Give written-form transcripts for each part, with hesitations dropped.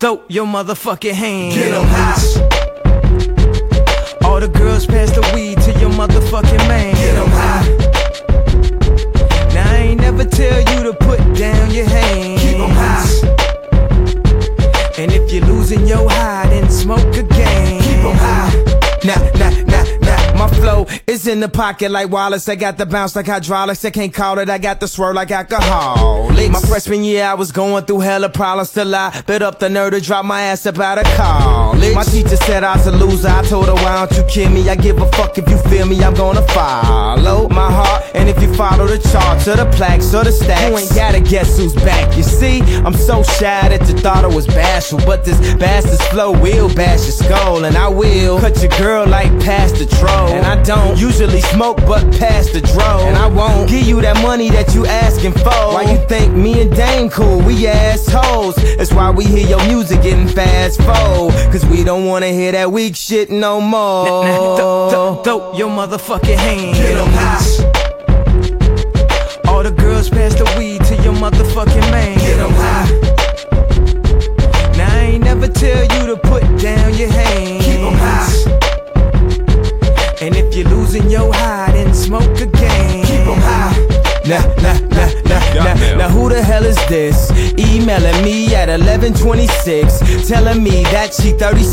throw your motherfucking hands. Get 'em high. All the girls pass the weed to your motherfucking man. Get 'em high. Now I ain't never tell you to put down your hands. Keep 'em high. And if you're losing your high, then smoke again. Keep 'em high. Nah, my flow is in the pocket like Wallace. I got the bounce like hydraulics. I can't call it, I got the swirl like alcoholics. My freshman year I was going through hella problems till I bit up the nerve to drop my ass up out of college. My teacher said I was a loser, I told her why don't you kill me? I give a fuck if you feel me, I'm gonna follow my heart. And if you follow the charts or the plaques or the stacks, you ain't gotta guess who's back. You see, I'm so shy that you thought I was bashful, but this bastard's flow will bash your skull. And I will cut your girl like past the troll. And I don't usually smoke but pass the dro. And I won't give you that money that you asking for. Why you think me and Dame cool? We assholes. That's why we hear your music getting fast forward. Cause we don't wanna hear that weak shit no more. Throw your motherfucking hands. Get 'em high. All the girls pass the weed to your motherfucking man. Get 'em high. Now I ain't never tell you to put down your hands. Keep 'em high. And if you're losing your high, then smoke again. Keep 'em high. Now who the hell is this? Emailing me at 11:26, telling me that she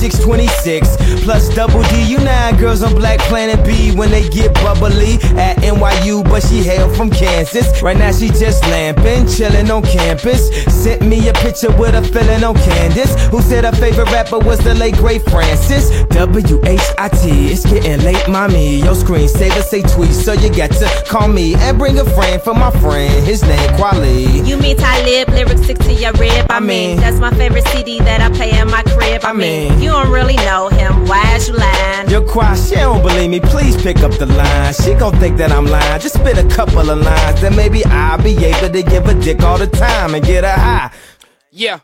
3626 plus double D. You know girls on Black Planet B when they get bubbly at NYU, but she hail from Kansas. Right now she just lamping, chilling on campus. Sent me a picture with a feeling on Candace, who said her favorite rapper was the late great Francis. WHIT, it's getting late, mommy. Your screensaver say tweet, so you got to call me and bring a friend for my friend. His name Kweli. You mean Talib, lyrics stick to your rib. I mean, that's my favorite CD that I play in my crib. I mean, you don't really know him. Why is you lying? Yo, Kwa, she don't believe me. Please pick up the line. She gon' think that I'm lying. Just spit a couple of lines, then maybe I'll be able to give a dick all the time and get her high. Yeah.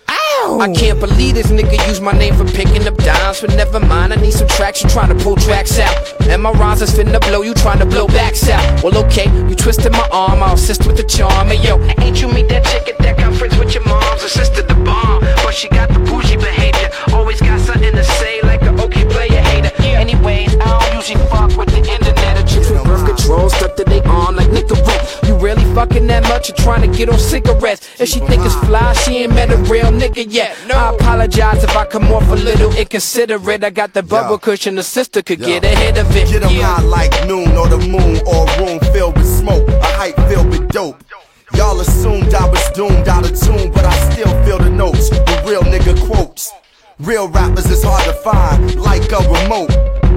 I can't believe this nigga used my name for picking up dimes. But never mind, I need some traction, trying to pull tracks out. And my rhymes is finna blow, you trying to blow backs out. Well, okay, you twisted my arm, I'll assist with the charm. Hey, yo, ain't you meet that chick at that conference with your mom's sister, the bomb? But she got the bougie behavior, always got something to say, like a okay player hater. Anyways, I don't usually fuck with the internet. Or chicks with birth control stuck to they arm like Nicorette. You really fucking that much or trying to get on cigarettes? If she think it's fly, she ain't met a real nigga yet. I apologize if I come off a little inconsiderate. I got the bubble cushion, the sister could get ahead of it. Get 'em high like noon or the moon, or a room filled with smoke, a hype filled with dope. Y'all assumed I was doomed out of tune, but I still feel the notes with real nigga quotes. Real rappers is hard to find, like a remote.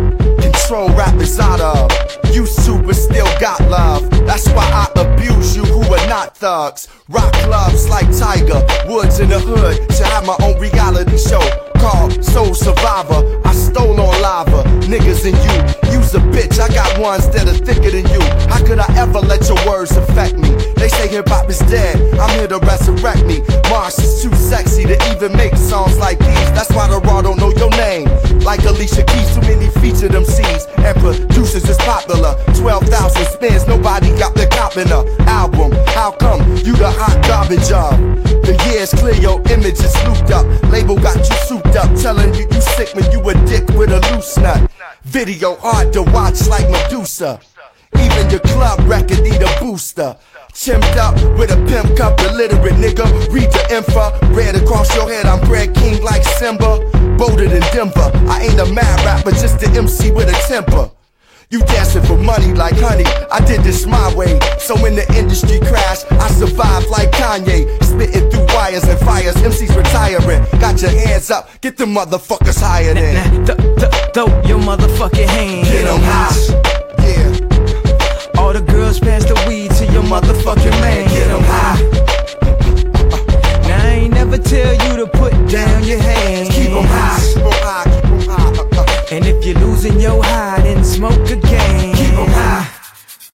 Control rappers out of YouTube, but still got love. That's why I abuse you who are not thugs. Rock clubs like Tiger Woods in the hood. Should have my own reality show called Soul Survivor. I stole on lava, niggas and you. You's a bitch, I got ones that are thicker than you. How could I ever let your words affect me? They say hip hop is dead, I'm here to resurrect me. Mars is too sexy to even make songs like these. That's why the raw don't know your name. Like Alicia Keys, too many featured MCs and producers is popular. 12,000 spins, nobody got the cop in a album. How come you the hot garbage of? The years clear, your image is looped up. Label got you souped up, telling you you sick when you a dick with a loose nut. Video hard to watch like Medusa. Even your club record need a booster. Chimped up with a pimp cup, illiterate nigga. Read the info, red across your head. I'm Brad King like Simba. Bolted in Denver. I ain't a mad rapper, just an MC with a temper. You dancing for money like honey, I did this my way. So when the industry crashed, I survived like Kanye. Spitting through wires and fires, MCs retiring. Got your hands up, get the motherfuckers higher than. Throw your motherfucking hands. Get 'em high, yeah. All the girls pass the weed to your motherfucking